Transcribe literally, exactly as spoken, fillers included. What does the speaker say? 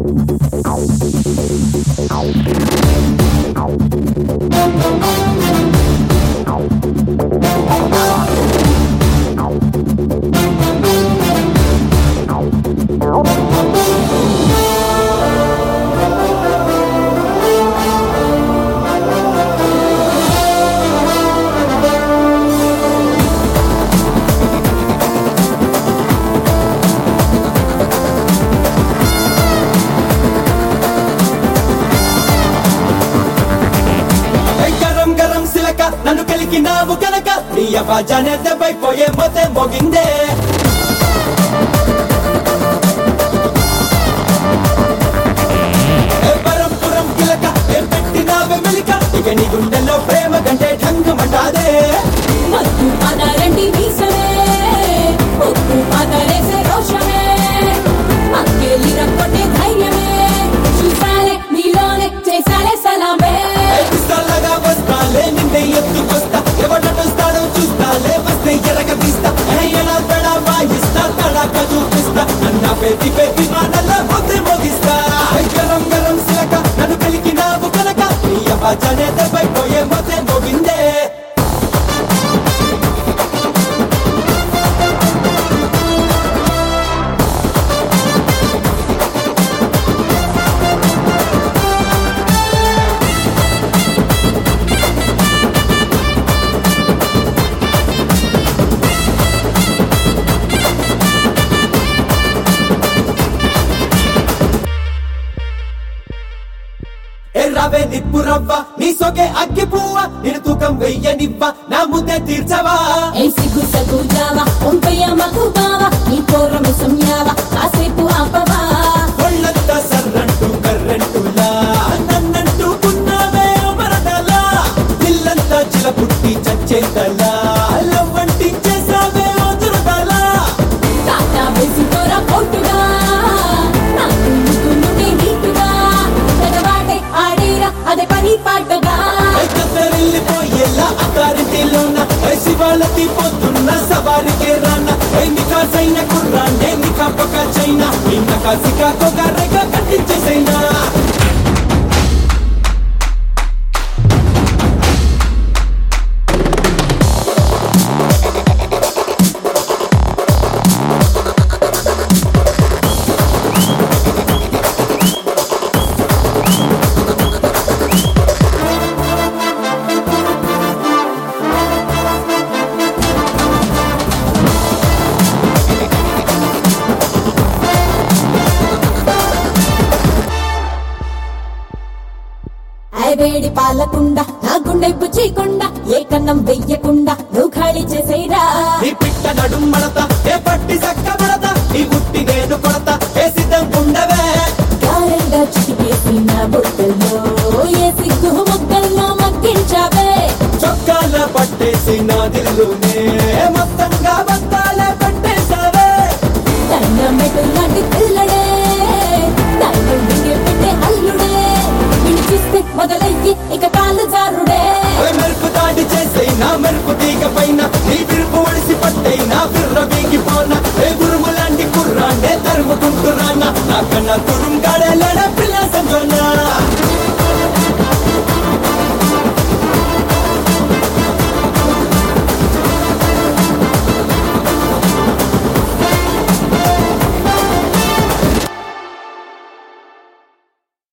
నన్ను కలికినావు కనుక నీ అవాజానే దెబ్బైపోయే మొత్తం మోగిందే పరంపురం కిలక ఏం పెట్టినావే మెలిక ఇక నీ గుండెల్లో ప్రేమ గంటే ఢంగమంటాదే మత్తు పదరండి మీసలే ఒక్కు పదరేసే రోషమే అక్కేలి రక్కొట్టే ధైర్యమే చూసాలే నీలోనే చేసాలే సలామే పిస్తాలగా వస్తాలే నిన్నే ఎత్తుకొస్తా ఎవడొస్తాడో చూస్తాలే వస్తే ఎరగ తీస్తా ఎలా తడా వాయిస్తా తడాక చూపిస్తా అన్న పెట్టి పెట్టి మాటల్లో మొత్తం మోగిస్తా గరం గరం సిలక నన్ను కలికినావు కనుక నీ అవాజానే దెబ్బైపోయే మొత్తం మోగిందే ఎర్రవే నిప్పు రవ్వ నీ సొగే అగ్గి పువ్వ నేను తూకం వెయ్యనివ్వ నా ముద్దే తీర్చవా ఏ సిగ్గు సగు జావా ఒంపయ్య మగు బావా నీ పోరము సంయావా కాసేపు ఆపవా ఒళ్ళంతా సర్రంటూ కర్రంటులా నన్నంటూ కున్నావే మరదలా పిల్లంతా చిల పుట్టి చచ్చేతలా లవ్వంటించేసావే వదురుదలా తాతా వేసి తోరా పొట్టుగా నాకు ముగ్గునుండి నీటుగా తెగవాటే ఆడేరా అదే పని పాటగా వెళ్ళిపోయేలా అకారింటిలోన శివాలతి పోతున్న సవారికి రాన్న ఎన్ని కాసైన కుర్రాండే నీ కాపక చైనా ఇన్న కాసికా కొగరగా కట్టించేసైనా వేడి పాలకుండా నా గుండె పుచ్చికుండా ఏ కన్నం వెయ్యకుండా నువ్వు ఖాళీ చేసేరా నీ పిట్ట నడుం మడత ఏ పట్టి సక్క మడత నీ గుట్టి నేను కొడత ఏ సిద్ధం ఉండవే గారెంగా చిటికేసి నా బుట్టల్లో ఏ సిగ్గు మొక్కల్లో మగ్గించావే చొక్కాల పట్టేసి నా దిల్లునే మొత్తంగా బత్తాలే పట్టేసావే తన్న మెటు లాంటి పిల్లడే తన్న వింగే పెట్టే అల్లుడే వినిపిస్తే మొదలయ్యి ఇక కాళ్ళు జారుడే మెరుపు దాడి చేసే నా మెరుపు తీగ పైన నీ విరుపు ఒడిసి పట్టే నా విర్ర వీగిపోనా ఏ గురుము లాంటి కుర్రాండే తరుముకుంటురానా నాకన్నా తురుం గాడే పిల్ల సంజోనా